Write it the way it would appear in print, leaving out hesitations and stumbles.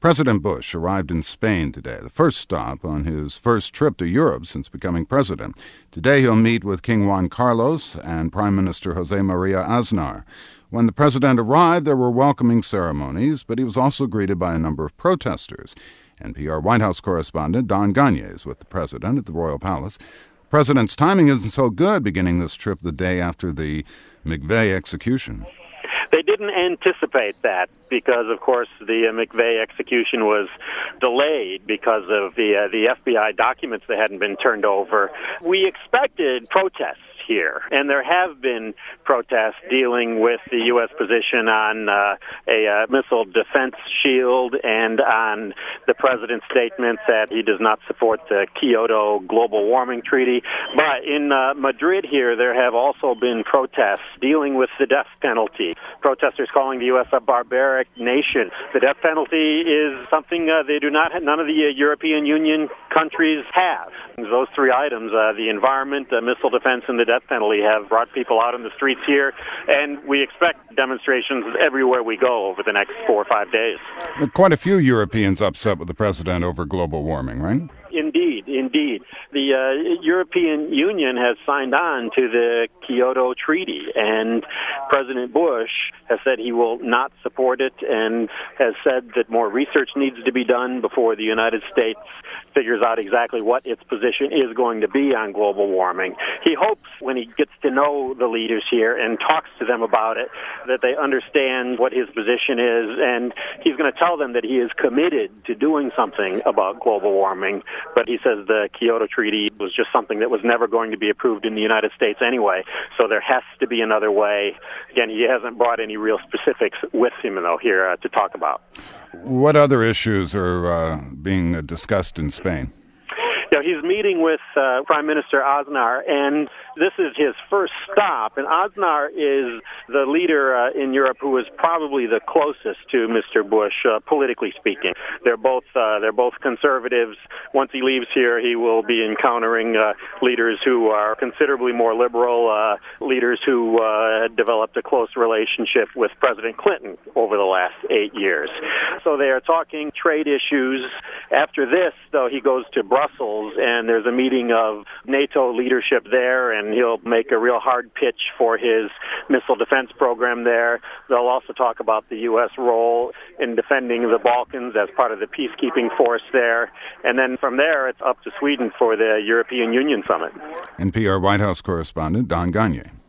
President Bush arrived in Spain today, the first stop on his first trip to Europe since becoming president. Today he'll meet with King Juan Carlos and Prime Minister Jose Maria Aznar. When the president arrived, there were welcoming ceremonies, but he was also greeted by a number of protesters. NPR White House correspondent Don Gonyea is with the president at the Royal Palace. The president's timing isn't so good, beginning this trip the day after the McVeigh execution. They didn't anticipate that because, of course, the McVeigh execution was delayed because of the FBI documents that hadn't been turned over. We expected protests here, and there have been protests dealing with the U.S. position on a missile defense shield and on the president's statement that he does not support the Kyoto global warming treaty. But in Madrid here, there have also been protests dealing with the death penalty. Protesters calling the U.S. a barbaric nation. The death penalty is something none of the European Union countries have. Those three items, the environment, the missile defense, and the death penalty, have brought people out in the streets here, and we expect demonstrations everywhere we go over the next 4 or 5 days. Quite a few Europeans upset with the president over global warming, right? Indeed. The European Union has signed on to the Kyoto Treaty, and President Bush has said he will not support it and has said that more research needs to be done before the United States figures out exactly what its position is going to be on global warming. He hopes when he gets to know the leaders here and talks to them about it that they understand what his position is, and he's going to tell them that he is committed to doing something about global warming. But he says the Kyoto Treaty was just something that was never going to be approved in the United States anyway, so there has to be another way. Again, he hasn't brought any real specifics with him, though, here to talk about. What other issues are being discussed in Spain? He's meeting with Prime Minister Aznar, and this is his first stop. And Aznar is the leader in Europe who is probably the closest to Mr. Bush, politically speaking. They're both conservatives. Once he leaves here, he will be encountering leaders who are considerably more liberal, leaders who developed a close relationship with President Clinton over the last 8 years. So they are talking trade issues. After this, though, he goes to Brussels, and there's a meeting of NATO leadership there, and he'll make a real hard pitch for his missile defense program there. They'll also talk about the U.S. role in defending the Balkans as part of the peacekeeping force there. And then from there, it's up to Sweden for the European Union summit. NPR White House correspondent Don Gonyea.